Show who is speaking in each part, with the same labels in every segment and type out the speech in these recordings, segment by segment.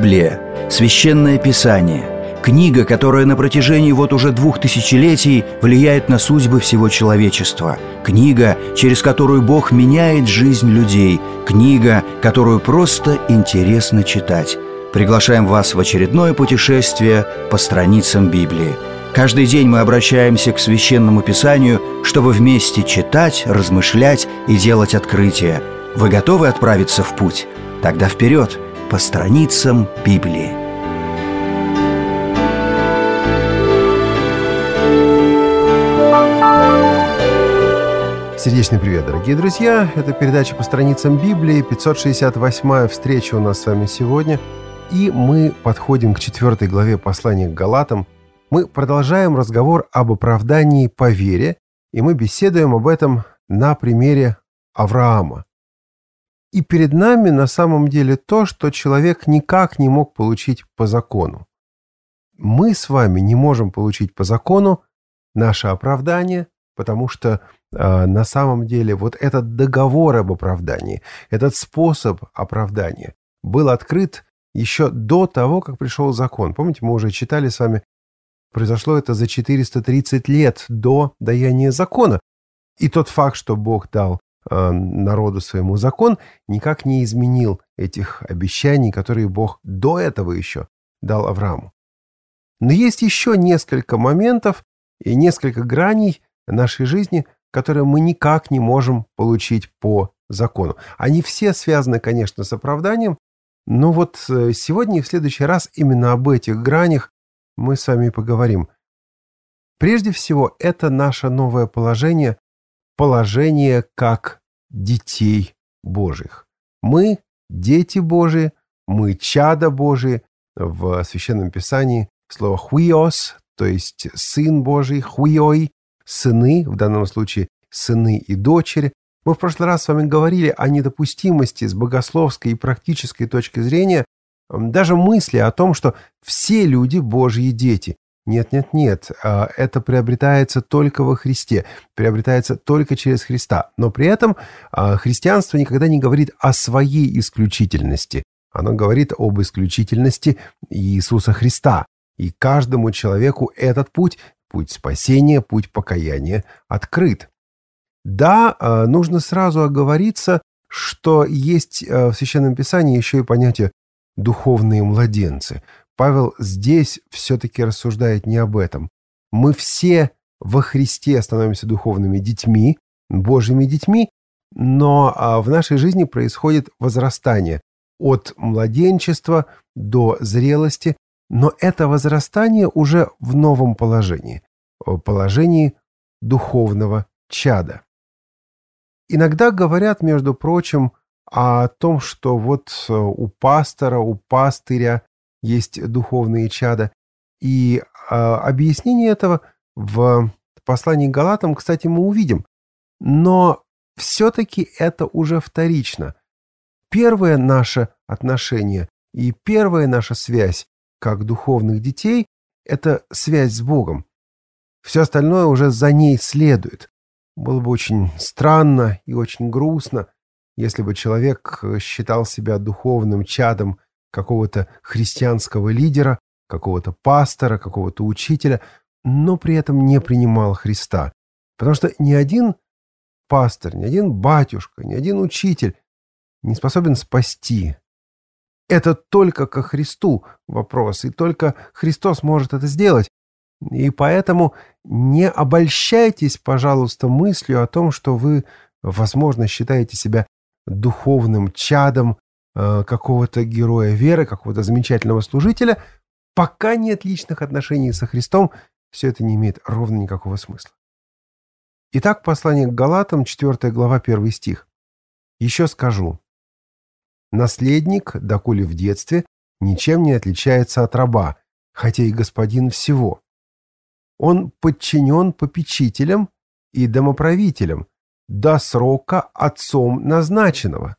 Speaker 1: Библия – священное писание, книга, которая на протяжении уже 2000 влияет на судьбы всего человечества, книга, через которую Бог меняет жизнь людей, книга, которую просто интересно читать. Приглашаем вас в очередное путешествие по страницам Библии. Каждый день мы обращаемся к Священному Писанию, чтобы вместе читать, размышлять и делать открытия. Вы готовы отправиться в путь? Тогда вперед, по страницам Библии.
Speaker 2: Сердечный привет, дорогие друзья! Это передача по страницам Библии, 568-я встреча у нас с вами сегодня. И мы подходим к 4 главе послания к Галатам. Мы продолжаем разговор об оправдании по вере, и мы беседуем об этом на примере Авраама. И перед нами на самом деле то, что человек никак не мог получить по закону. Мы с вами не можем получить по закону наше оправдание, потому что на самом деле вот этот договор об оправдании, этот способ оправдания был открыт еще до того, как пришел закон. Помните, мы уже читали с вами, произошло это за 430 лет до даяния закона. И тот факт, что Бог дал народу своему закон, никак не изменил этих обещаний, которые Бог до этого еще дал Аврааму. Но есть еще несколько моментов и несколько граней нашей жизни, которые мы никак не можем получить по закону. Они все связаны, конечно, с оправданием, но вот сегодня и в следующий раз именно об этих гранях мы с вами поговорим. Прежде всего, это наше новое положение как детей Божьих. Мы дети Божии, мы чада Божии. В Священном Писании слово «хуиос», то есть «сын Божий», «хуиой», «сыны», в данном случае «сыны» и «дочери». Мы в прошлый раз с вами говорили о недопустимости с богословской и практической точки зрения даже мысли о том, что все люди Божьи дети. Нет. Это приобретается только во Христе, приобретается только через Христа. Но при этом христианство никогда не говорит о своей исключительности. Оно говорит об исключительности Иисуса Христа. И каждому человеку этот путь спасения, путь покаяния открыт. Да, нужно сразу оговориться, что есть в Священном Писании еще и понятие «духовные младенцы». Павел здесь все-таки рассуждает не об этом. Мы все во Христе становимся духовными детьми, Божьими детьми, но в нашей жизни происходит возрастание от младенчества до зрелости, но это возрастание уже в новом положении, положении духовного чада. Иногда говорят, между прочим, о том, что вот у пастора, у пастыря есть духовные чада. И объяснение этого в послании к Галатам, кстати, мы увидим. Но все-таки это уже вторично. Первое наше отношение и первая наша связь как духовных детей – это связь с Богом. Все остальное уже за ней следует. Было бы очень странно и очень грустно, если бы человек считал себя духовным чадом какого-то христианского лидера, какого-то пастора, какого-то учителя, но при этом не принимал Христа. Потому что ни один пастор, ни один батюшка, ни один учитель не способен спасти. Это только ко Христу вопрос, и только Христос может это сделать. И поэтому не обольщайтесь, пожалуйста, мыслью о том, что вы, возможно, считаете себя духовным чадом какого-то героя веры, какого-то замечательного служителя. Пока нет личных отношений со Христом, все это не имеет ровно никакого смысла. Итак, послание к Галатам, 4 глава, 1 стих. «Еще скажу, наследник, доколе в детстве, ничем не отличается от раба, хотя и господин всего. Он подчинен попечителям и домоправителям до срока отцом назначенного».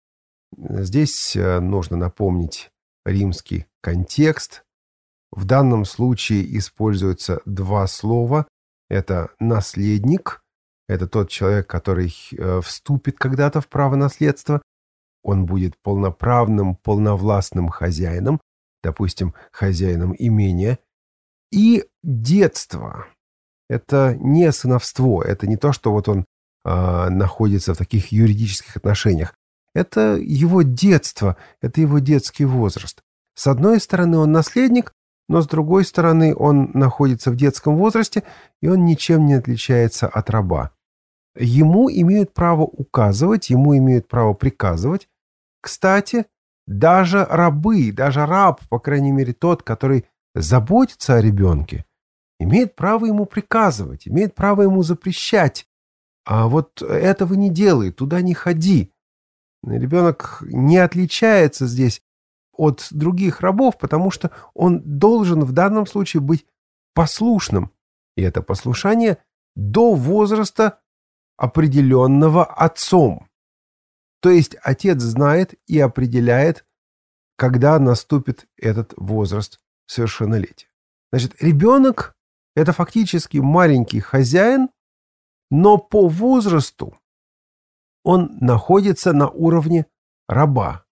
Speaker 2: Здесь нужно напомнить римский контекст. В данном случае используются два слова. Это наследник, это тот человек, который вступит когда-то в право наследства. Он будет полноправным, полновластным хозяином допустим, хозяином имения, и детство. Это не сыновство, это не то, что вот он находится в таких юридических отношениях. Это его детство, это его детский возраст. С одной стороны, он наследник, но с другой стороны, он находится в детском возрасте, и он ничем не отличается от раба. Ему имеют право указывать, ему имеют право приказывать. Кстати, даже рабы, даже раб, по крайней мере тот, который заботится о ребенке, имеет право ему приказывать, имеет право ему запрещать. А вот этого не делай, туда не ходи. Ребенок не отличается здесь от других рабов, потому что он должен в данном случае быть послушным. И это послушание до возраста, определенного отцом. То есть отец знает и определяет, когда наступит этот возраст совершеннолетия. Значит, ребенок – это фактически маленький хозяин, но по возрасту он находится на уровне раба.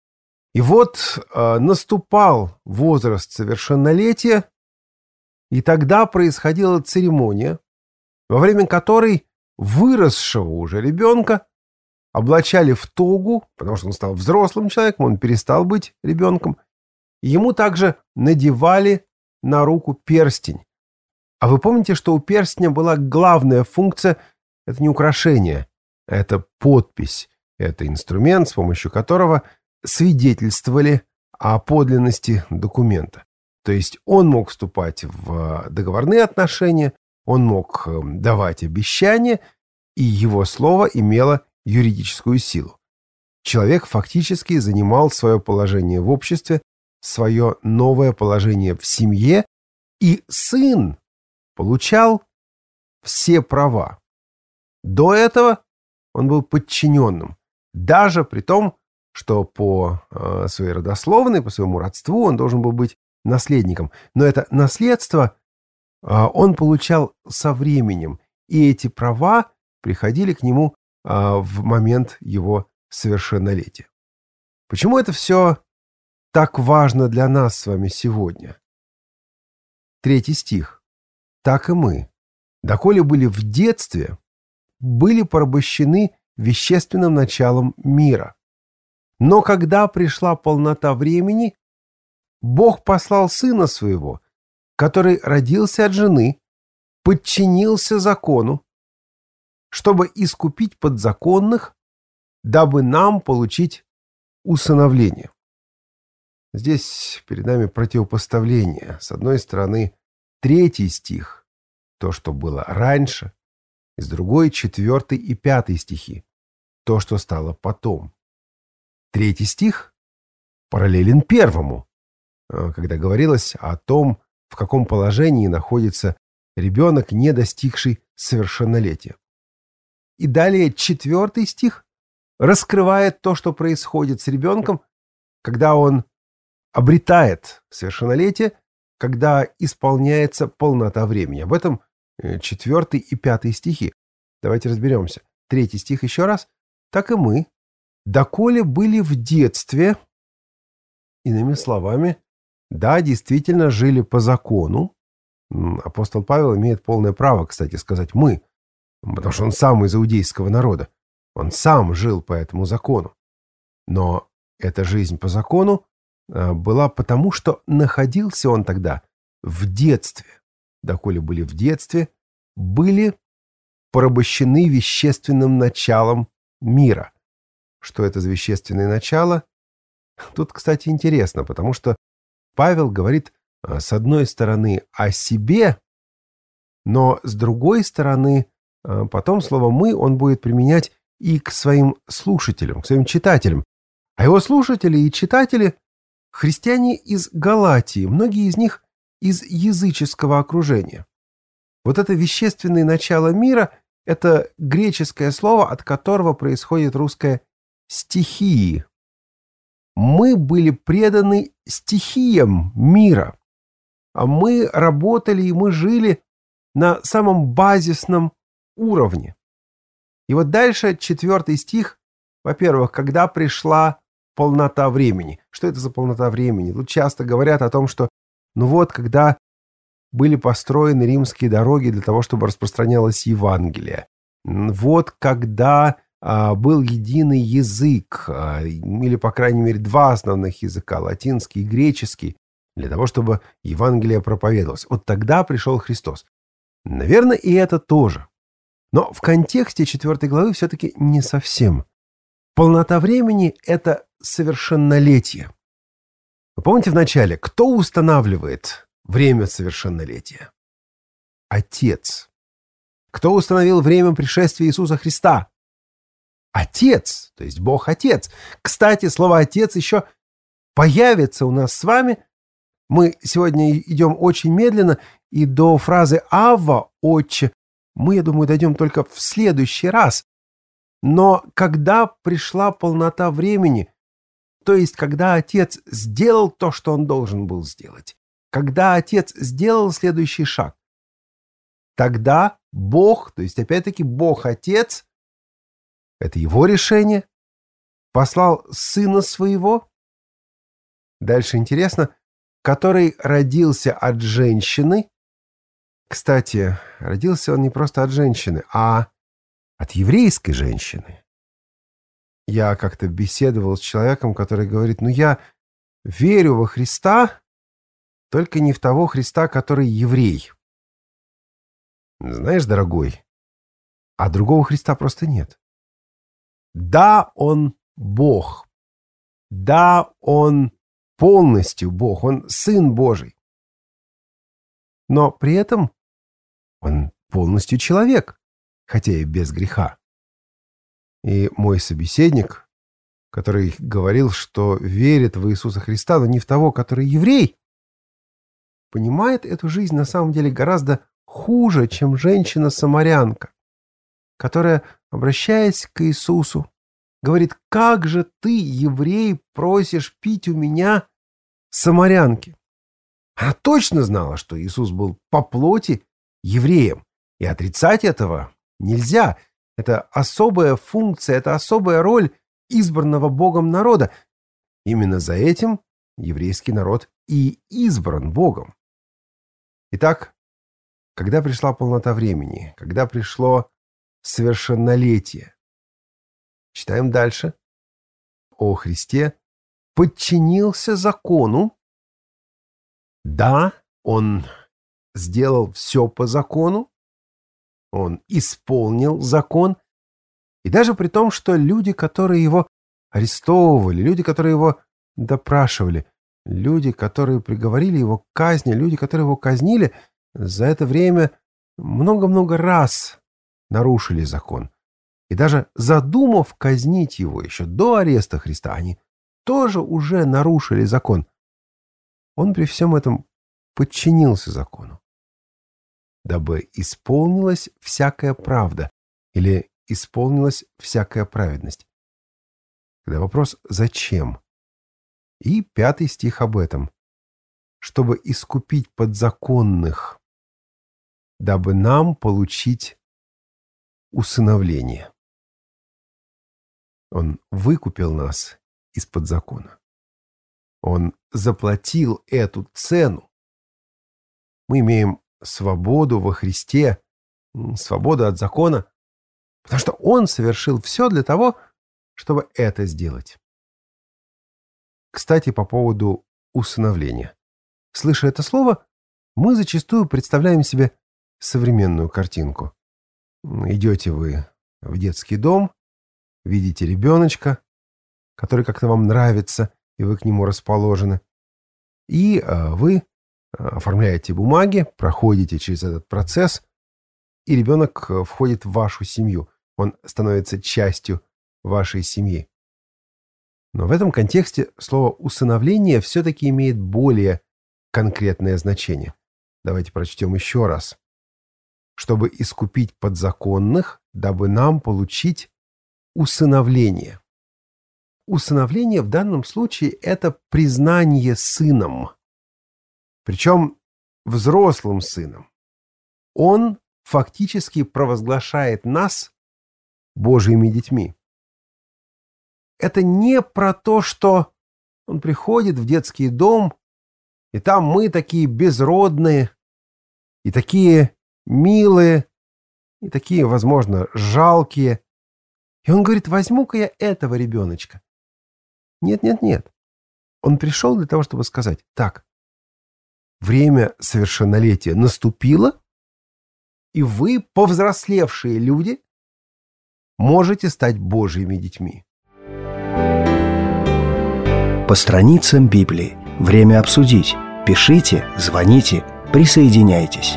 Speaker 2: И вот наступал возраст совершеннолетия, и тогда происходила церемония, во время которой выросшего уже ребенка облачали в тогу, потому что он стал взрослым человеком, он перестал быть ребенком. Ему также надевали на руку перстень. А вы помните, что у перстня была главная функция – это не украшение, это подпись, это инструмент, с помощью которого свидетельствовали о подлинности документа. То есть он мог вступать в договорные отношения, он мог давать обещания, и его слово имело юридическую силу. Человек фактически занимал свое положение в обществе, свое новое положение в семье, и сын получал все права. До этого он был подчиненным, даже при том, что по своей родословной, по своему родству он должен был быть наследником. Но это наследство он получал со временем, и эти права приходили к нему в момент его совершеннолетия. Почему это все так важно для нас с вами сегодня? 3 стих. «Так и мы, доколе были в детстве, были порабощены вещественным началом мира. Но когда пришла полнота времени, Бог послал Сына Своего, который родился от жены, подчинился закону, чтобы искупить подзаконных, дабы нам получить усыновление». Здесь перед нами противопоставление. С одной стороны, 3 стих, то, что было раньше, и с другой 4 и 5 стихи, то, что стало потом. 3 стих параллелен 1, когда говорилось о том, в каком положении находится ребенок, не достигший совершеннолетия. И далее 4 стих раскрывает то, что происходит с ребенком, когда он обретает совершеннолетие, когда исполняется полнота времени. Об этом 4 и 5 стихи. Давайте разберемся. 3 стих еще раз. «Так и мы, доколе были в детстве», иными словами, да, действительно жили по закону. Апостол Павел имеет полное право, кстати, сказать «мы», потому что он сам из иудейского народа. Он сам жил по этому закону. Но эта жизнь по закону была потому, что находился он тогда в детстве. Доколе были в детстве, были порабощены вещественным началом мира. Что это за вещественное начало? Тут, кстати, интересно, потому что Павел говорит, с одной стороны, о себе, но с другой стороны, потом слово «мы» он будет применять и к своим слушателям, к своим читателям. А его слушатели и читатели – христиане из Галатии, многие из них из языческого окружения. Вот это вещественное начало мира – это греческое слово, от которого происходит русское «стихии». Мы были преданы стихиям мира, а мы работали и мы жили на самом базисном уровне. И вот дальше 4 стих, во-первых, когда пришла полнота времени. Что это за полнота времени? Тут часто говорят о том, что, когда были построены римские дороги для того, чтобы распространялось Евангелие, когда был единый язык, или, по крайней мере, два основных языка, латинский и греческий, для того, чтобы Евангелие проповедовалось. Вот тогда пришел Христос. Наверное, и это тоже. Но в контексте 4 главы все-таки не совсем. Полнота времени – это совершеннолетие. Вы помните в начале, кто устанавливает время совершеннолетия? Отец. Кто установил время пришествия Иисуса Христа? Отец, то есть Бог Отец. Кстати, слово «отец» еще появится у нас с вами. Мы сегодня идем очень медленно, и до фразы «Авва, Отче» мы, я думаю, дойдем только в следующий раз. Но когда пришла полнота времени, то есть когда Отец сделал то, что Он должен был сделать, когда Отец сделал следующий шаг, тогда Бог, то есть опять-таки Бог Отец, это Его решение, послал Сына Своего, дальше интересно, который родился от женщины. Кстати, родился он не просто от женщины, а от еврейской женщины. Я как-то беседовал с человеком, который говорит, я верю во Христа, только не в того Христа, который еврей. Знаешь, дорогой, а другого Христа просто нет. Да, он Бог. Да, он полностью Бог, он Сын Божий. Но при этом он полностью человек, хотя и без греха. И мой собеседник, который говорил, что верит в Иисуса Христа, но не в того, который еврей, понимает эту жизнь на самом деле гораздо хуже, чем женщина-самарянка, которая, обращаясь к Иисусу, говорит: «Как же ты, еврей, просишь пить у меня самарянки?» Она точно знала, что Иисус был по плоти евреем, и отрицать этого нельзя. Это особая функция, это особая роль избранного Богом народа. Именно за этим еврейский народ и избран Богом. Итак, когда пришла полнота времени, когда пришло совершеннолетие, читаем дальше. О Христе подчинился закону. Да, он сделал все по закону. Он исполнил закон. И даже при том, что люди, которые его арестовывали, люди, которые его допрашивали, люди, которые приговорили его к казни, люди, которые его казнили, за это время много-много раз нарушили закон. И даже задумав казнить его еще до ареста Христа, они тоже уже нарушили закон. Он при всем этом подчинился закону, дабы исполнилась всякая правда или исполнилась всякая праведность. Тогда вопрос: зачем? И 5 стих об этом. Чтобы искупить подзаконных, дабы нам получить усыновление. Он выкупил нас из-под закона. Он заплатил эту цену. Мы имеем свободу во Христе, свободу от закона, потому что Он совершил все для того, чтобы это сделать. Кстати, по поводу усыновления. Слыша это слово, мы зачастую представляем себе современную картинку. Идете вы в детский дом, видите ребеночка, который как-то вам нравится, и вы к нему расположены, и вы оформляете бумаги, проходите через этот процесс, и ребенок входит в вашу семью. Он становится частью вашей семьи. Но в этом контексте слово «усыновление» все-таки имеет более конкретное значение. Давайте прочтем еще раз. Чтобы искупить подзаконных, дабы нам получить усыновление. Усыновление в данном случае – это признание сыном. Причем взрослым сыном. Он фактически провозглашает нас Божьими детьми. это не про то, что он приходит в детский дом, и там мы такие безродные, и такие милые, и такие, возможно, жалкие. И он говорит, возьму-ка я этого ребеночка. Нет, нет, нет. Он пришел для того, чтобы сказать, так, время совершеннолетия наступило, и вы, повзрослевшие люди, можете стать Божьими детьми.
Speaker 1: По страницам Библии. Время обсудить. Пишите, звоните, присоединяйтесь.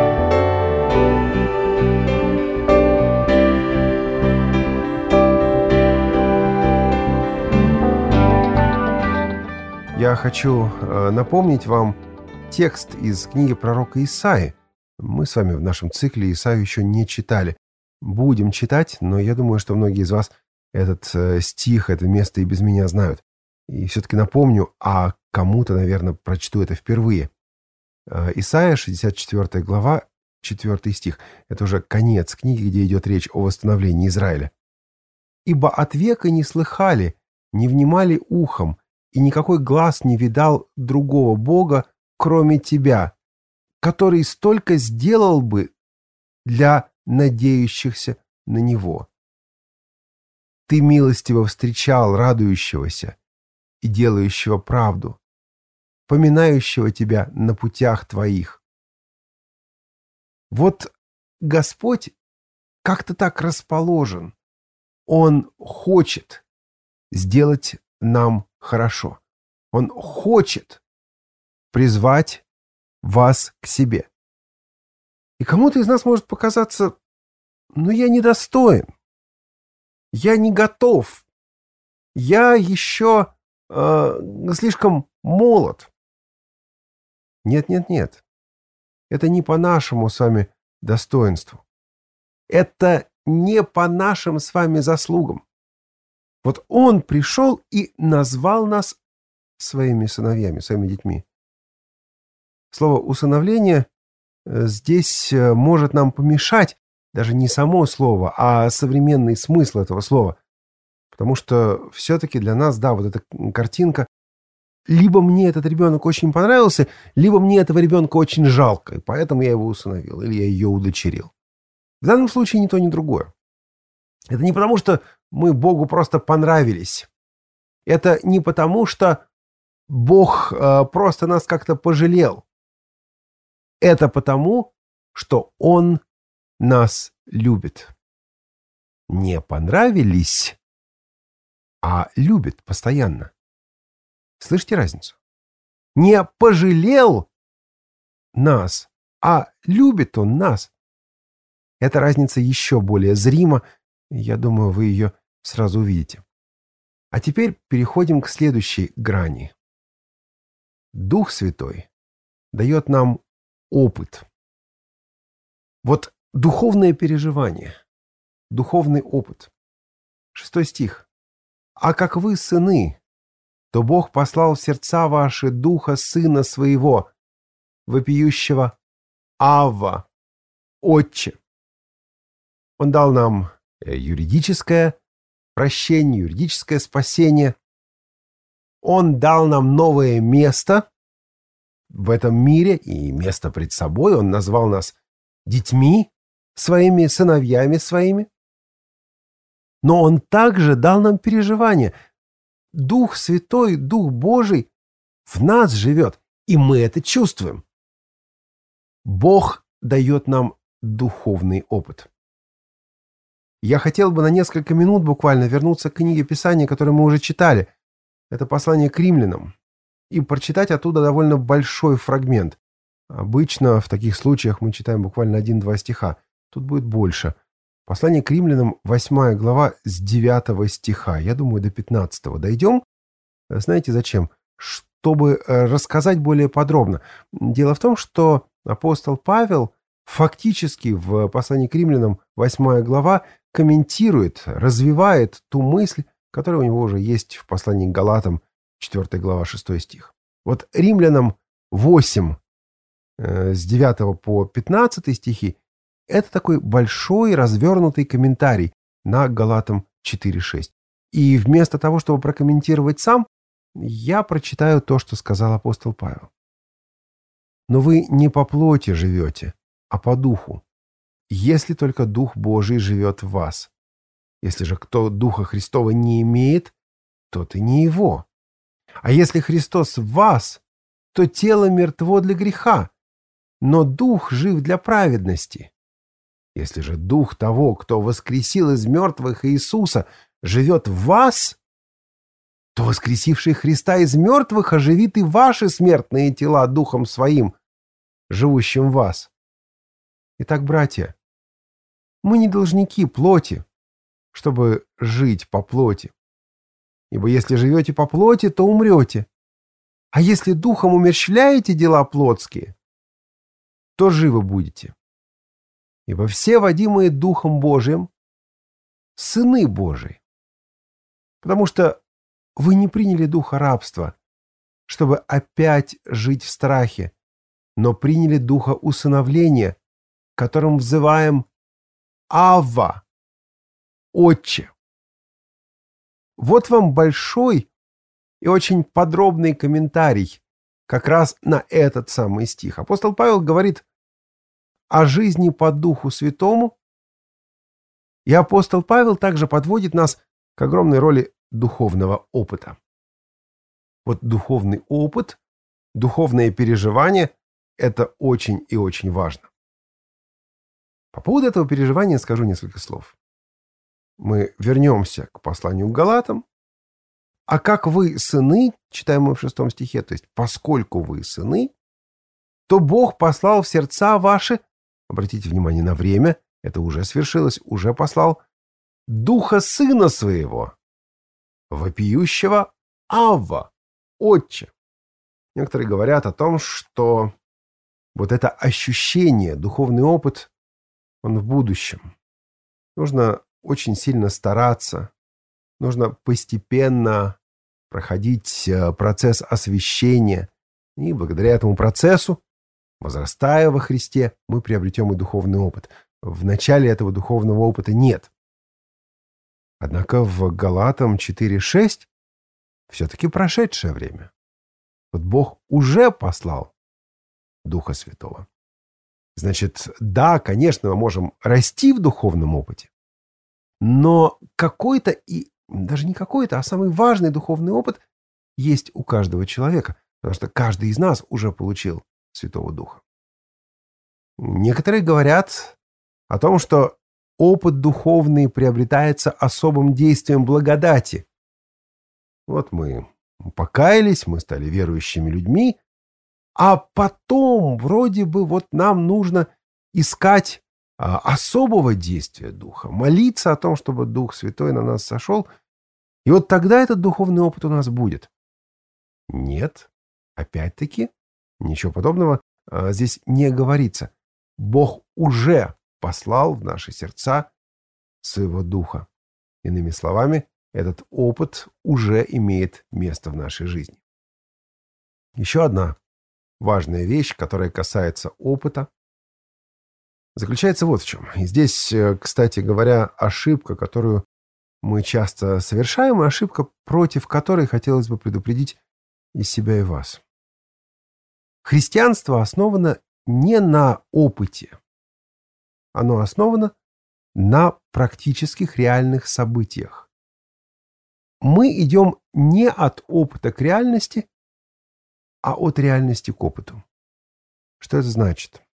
Speaker 2: Я хочу напомнить вам текст из книги пророка Исаии. Мы с вами в нашем цикле Исаию еще не читали. Будем читать, но я думаю, что многие из вас этот стих, это место и без меня знают. И все-таки напомню, а кому-то, наверное, прочту это впервые. Исайя, 64 глава, 4 стих. Это уже конец книги, где идет речь о восстановлении Израиля. «Ибо от века не слыхали, не внимали ухом, и никакой глаз не видал другого Бога, кроме тебя, который столько сделал бы для надеющихся на Него. Ты милостиво встречал радующегося и делающего правду, поминающего тебя на путях твоих». Вот Господь как-то так расположен. Он хочет сделать нам хорошо. Он хочет призвать вас к себе. И кому-то из нас может показаться, я недостоин, я не готов, я еще слишком молод. Нет, нет, нет. Это не по нашему с вами достоинству. Это не по нашим с вами заслугам. Вот Он пришел и назвал нас своими сыновьями, своими детьми. Слово «усыновление» здесь может нам помешать, даже не само слово, а современный смысл этого слова. Потому что все-таки для нас, да, вот эта картинка, либо мне этот ребенок очень понравился, либо мне этого ребенка очень жалко, и поэтому я его усыновил, или я ее удочерил. В данном случае ни то, ни другое. Это не потому, что мы Богу просто понравились. Это не потому, что Бог просто нас как-то пожалел. Это потому, что Он нас любит. Не понравились, а любит постоянно. Слышите разницу? Не пожалел нас, а любит Он нас. Эта разница еще более зрима, я думаю, вы ее сразу увидите. А теперь переходим к следующей грани. Дух Святой дает нам опыт. Вот духовное переживание, духовный опыт. 6 стих. «А как вы сыны, то Бог послал в сердца ваши Духа Сына Своего, вопиющего Авва, Отче». Он дал нам юридическое прощение, юридическое спасение. Он дал нам новое место в этом мире и место пред собой. Он назвал нас детьми своими, сыновьями своими. Но Он также дал нам переживание. Дух Святой, Дух Божий в нас живет, и мы это чувствуем. Бог дает нам духовный опыт. Я хотел бы на несколько минут буквально вернуться к книге Писания, которую мы уже читали. Это послание к римлянам. И прочитать оттуда довольно большой фрагмент. Обычно в таких случаях мы читаем буквально 1-2 стиха. Тут будет больше. Послание к римлянам, 8 глава, с 9 стиха. Я думаю, до 15 дойдем. Знаете зачем? Чтобы рассказать более подробно. Дело в том, что апостол Павел фактически в послании к римлянам, 8 глава, комментирует, развивает ту мысль, которая у него уже есть в послании к Галатам, 4 глава, 6 стих. Вот римлянам 8, с 9 по 15 стихи, это такой большой развернутый комментарий на Галатам 4.6. И вместо того, чтобы прокомментировать сам, я прочитаю то, что сказал апостол Павел. «Но вы не по плоти живете, а по духу, если только Дух Божий живет в вас. Если же кто Духа Христова не имеет, тот и не его. А если Христос в вас, то тело мертво для греха, но Дух жив для праведности. Если же Дух того, кто воскресил из мертвых Иисуса, живет в вас, то воскресивший Христа из мертвых оживит и ваши смертные тела Духом Своим, живущим в вас. Итак, братья, мы не должники плоти, чтобы жить по плоти. Ибо если живете по плоти, то умрете. А если Духом умерщвляете дела плотские, то живы будете. Ибо все, водимые Духом Божиим, сыны Божии. Потому что вы не приняли духа рабства, чтобы опять жить в страхе, но приняли духа усыновления, которым взываем «Авва», «Отче». Вот вам большой и очень подробный комментарий как раз на этот самый стих. Апостол Павел говорит о жизни по Духу Святому, и апостол Павел также подводит нас к огромной роли духовного опыта. Вот духовный опыт, духовное переживание – это очень и очень важно. По поводу этого переживания скажу несколько слов. Мы вернемся к посланию к Галатам. А как вы сыны, читаем мы в 6 стихе, то есть поскольку вы сыны, то Бог послал в сердца ваши, обратите внимание на время, это уже свершилось, уже послал, Духа Сына Своего, вопиющего Авва, Отче. Некоторые говорят о том, что вот это ощущение, духовный опыт, он в будущем. Нужно очень сильно стараться, нужно постепенно проходить процесс освящения, и благодаря этому процессу, возрастая во Христе, мы приобретем и духовный опыт. В начале этого духовного опыта нет. Однако в Галатам 4:6 все-таки прошедшее время. Вот Бог уже послал Духа Святого. Значит, да, конечно, мы можем расти в духовном опыте, но какой-то, и даже не какой-то, а самый важный духовный опыт есть у каждого человека, потому что каждый из нас уже получил Святого Духа. Некоторые говорят о том, что опыт духовный приобретается особым действием благодати. Вот мы покаялись, мы стали верующими людьми, а потом вроде бы вот нам нужно искать особого действия Духа, молиться о том, чтобы Дух Святой на нас сошел, и вот тогда этот духовный опыт у нас будет. Нет, опять-таки, ничего подобного здесь не говорится. Бог уже послал в наши сердца своего Духа. Иными словами, этот опыт уже имеет место в нашей жизни. Еще одна важная вещь, которая касается опыта, заключается вот в чем. И здесь, кстати говоря, ошибка, которую мы часто совершаем, и ошибка, против которой хотелось бы предупредить и себя, и вас. Христианство основано не на опыте. Оно основано на практических реальных событиях. Мы идем не от опыта к реальности, а от реальности к опыту. Что это значит?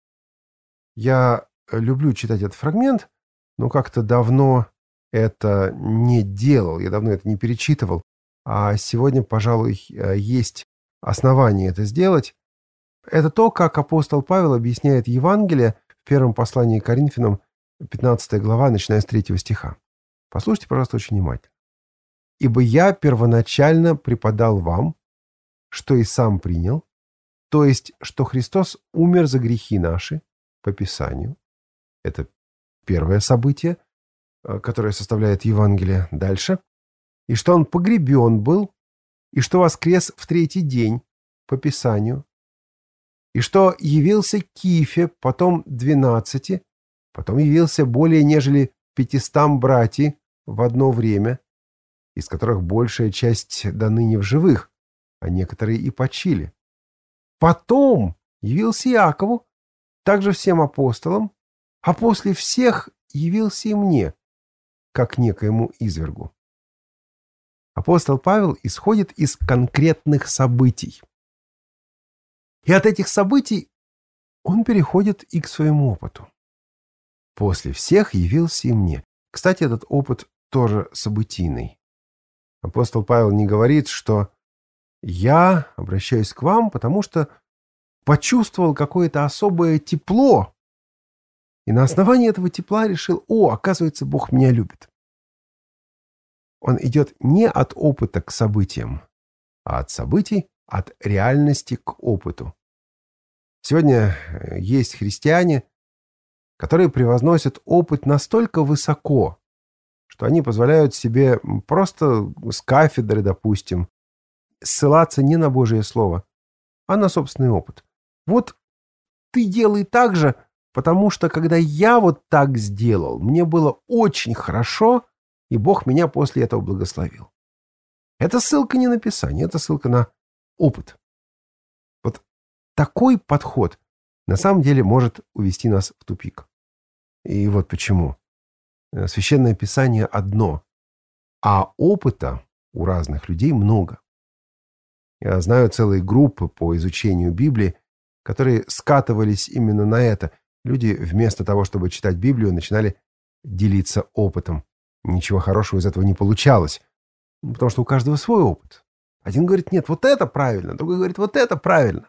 Speaker 2: Я люблю читать этот фрагмент, но как-то давно это не делал, я давно это не перечитывал, а сегодня, пожалуй, есть основания это сделать. Это то, как апостол Павел объясняет Евангелие в первом послании к Коринфянам, 15 глава, начиная с 3 стиха. Послушайте, пожалуйста, очень внимательно. «Ибо я первоначально преподал вам, что и сам принял, то есть, что Христос умер за грехи наши по Писанию». Это первое событие, которое составляет Евангелие. Дальше. «И что Он погребен был, и что воскрес в 3-й день по Писанию, и что явился Кифе, потом 12, потом явился более нежели 500 братьев в одно время, из которых большая часть до ныне в живых, а некоторые и почили. Потом явился Иакову, также всем апостолам, а после всех явился и мне, как некоему извергу. Апостол Павел исходит из конкретных событий. И от этих событий он переходит и к своему опыту. После всех явился и мне. Кстати, этот опыт тоже событийный. Апостол Павел не говорит, что «я обращаюсь к вам, потому что почувствовал какое-то особое тепло, и на основании этого тепла решил, оказывается, Бог меня любит». Он идет не от опыта к событиям, а от событий, от реальности к опыту. Сегодня есть христиане, которые превозносят опыт настолько высоко, что они позволяют себе просто с кафедры, допустим, ссылаться не на Божие Слово, а на собственный опыт. Вот ты делай так же, потому что когда я вот так сделал, мне было очень хорошо, и Бог меня после этого благословил. Это ссылка не на Писание, это ссылка на опыт. Вот такой подход на самом деле может увести нас в тупик. И вот почему. Священное Писание одно, а опыта у разных людей много. Я знаю целые группы по изучению Библии, которые скатывались именно на это. Люди вместо того, чтобы читать Библию, начинали делиться опытом. Ничего хорошего из этого не получалось, потому что у каждого свой опыт. Один говорит, нет, вот это правильно, другой говорит, вот это правильно.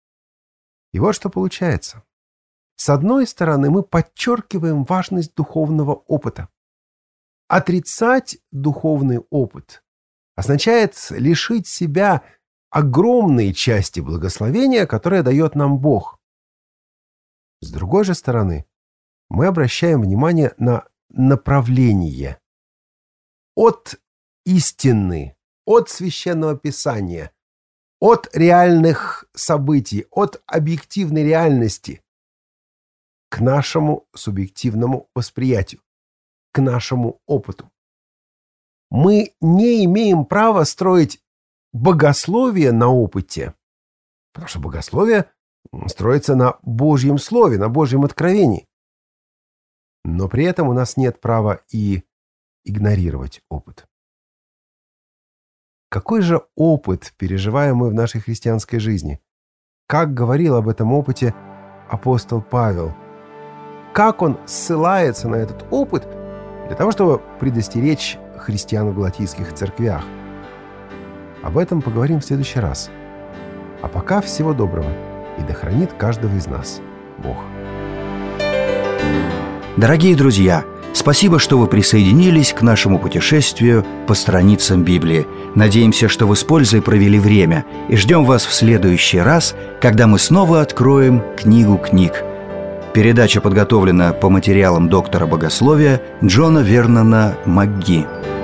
Speaker 2: И вот что получается. С одной стороны, мы подчеркиваем важность духовного опыта. Отрицать духовный опыт означает лишить себя огромной части благословения, которое дает нам Бог. С другой же стороны, мы обращаем внимание на направление. От истины, от Священного Писания, от реальных событий, от объективной реальности к нашему субъективному восприятию, к нашему опыту. Мы не имеем права строить богословие на опыте, потому что богословие строится на Божьем Слове, на Божьем откровении. Но при этом у нас нет права и игнорировать опыт. Какой же опыт переживаем мы в нашей христианской жизни? Как говорил об этом опыте апостол Павел? Как он ссылается на этот опыт для того, чтобы предостеречь христиан в галатийских церквях? Об этом поговорим в следующий раз. А пока всего доброго, и да хранит каждого из нас Бог.
Speaker 1: Дорогие друзья, спасибо, что вы присоединились к нашему путешествию по страницам Библии. Надеемся, что вы с пользой провели время, и ждем вас в следующий раз, когда мы снова откроем книгу книг. Передача подготовлена по материалам доктора богословия Джона Вернона МакГи.